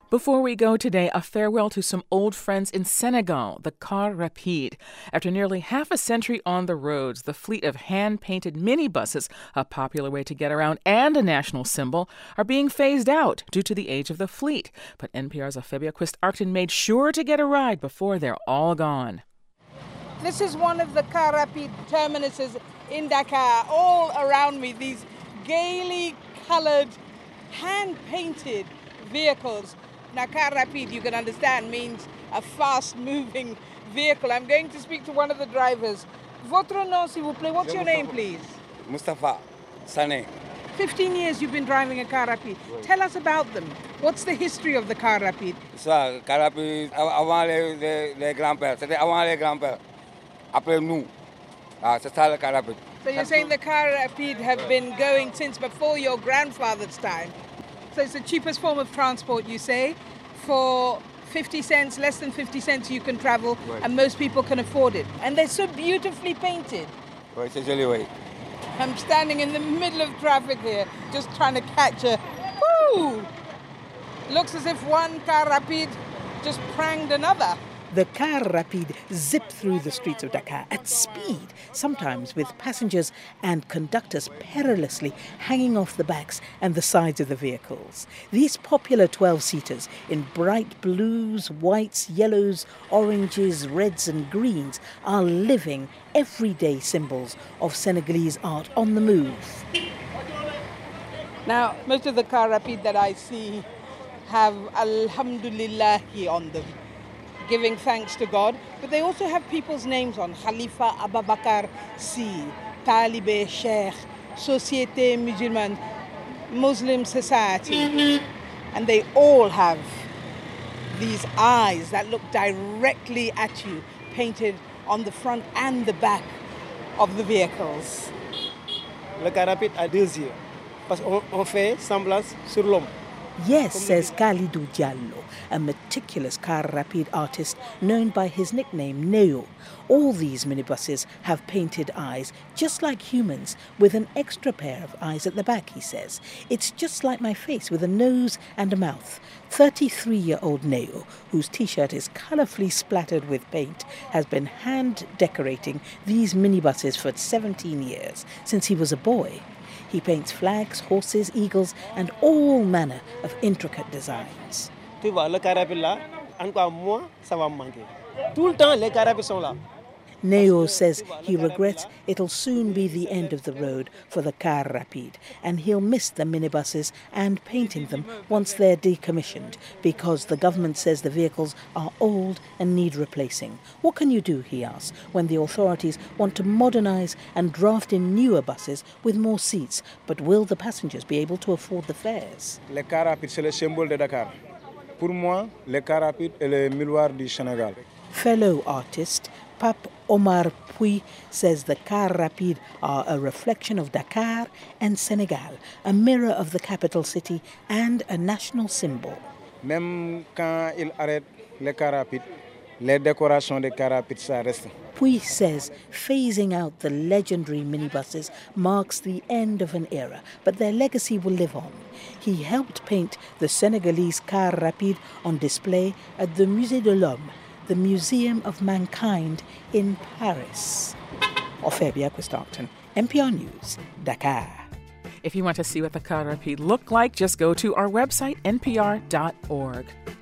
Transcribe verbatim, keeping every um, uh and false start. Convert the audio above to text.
Before we go today, a farewell to some old friends in Senegal, the Car Rapide. After nearly half a century on the roads, the fleet of hand-painted minibuses, a popular way to get around and a national symbol, are being phased out due to the age of the fleet. But N P R's Afebia Quist-Arcton made sure to get a ride before they're all gone. This is one of the Car Rapide terminuses in Dakar. All around me, these gaily colored, hand-painted vehicles. Now, Car Rapide, you can understand, means a fast-moving vehicle. I'm going to speak to one of the drivers. Votre nom, s'il vous plaît. What's your name, please? Mustafa Sane. Fifteen years you've been driving a Car Rapide. Tell us about them. What's the history of the Car Rapide? So, Car Rapide, avant les, les, les grands-pères. C'était avant les grands-pères. Après nous. Ah, c'est ça le Car Rapide. So you're saying the Car Rapide have been going since before your grandfather's time? So it's the cheapest form of transport, you say. For fifty cents, less than fifty cents, you can travel, right. And most people can afford it. And they're so beautifully painted. Right, c'est joli, oui. I'm standing in the middle of traffic here, just trying to catch a... Woo! Looks as if one Car Rapide just pranged another. The Car Rapide zip through the streets of Dakar at speed, sometimes with passengers and conductors perilously hanging off the backs and the sides of the vehicles. These popular twelve-seaters in bright blues, whites, yellows, oranges, reds and greens are living, everyday symbols of Senegalese art on the move. Now, most of the Car Rapide that I see have Alhamdulillahi on them, giving thanks to God, but they also have people's names on. Khalifa Ababakar Sy, Talibé Sheikh, Société Musulmane, Muslim Society. And they all have these eyes that look directly at you, painted on the front and the back of the vehicles. Le Car Rapide a deux yeux, parce qu'on fait semblance sur l'homme. Yes, says Khalidou Diallo, a meticulous Car Rapide artist known by his nickname Neo. All these minibuses have painted eyes, just like humans, with an extra pair of eyes at the back, he says. It's just like my face, with a nose and a mouth. thirty-three-year-old Neo, whose T-shirt is colourfully splattered with paint, has been hand-decorating these minibuses for seventeen years, since he was a boy. He paints flags, horses, eagles, and all manner of intricate designs. Tu vois, le Car Rapide là, encore moi, ça va me manquer. Tout le temps, les Car Rapides sont là. Neo says he regrets it'll soon be the end of the road for the Car Rapide, and he'll miss the minibuses and painting them once they're decommissioned, because the government says the vehicles are old and need replacing. What can you do, he asks, when the authorities want to modernize and draft in newer buses with more seats, but will the passengers be able to afford the fares? Le Car Rapide, c'est le symbole de Dakar. Pour moi, le Car Rapide est le miroir du Sénégal. Fellow artist Pape Omar Puy says the Car Rapide are a reflection of Dakar and Senegal, a mirror of the capital city and a national symbol. Même quand il arrête le Car Rapide, les décorations de Car Rapide, ça reste. Puy says phasing out the legendary minibuses marks the end of an era, but their legacy will live on. He helped paint the Senegalese Car Rapide on display at the Musée de l'Homme, the Museum of Mankind in Paris. Afebia Quist-Arcton, N P R News, Dakar. If you want to see what the Car Rapide look like, just go to our website, N P R dot org.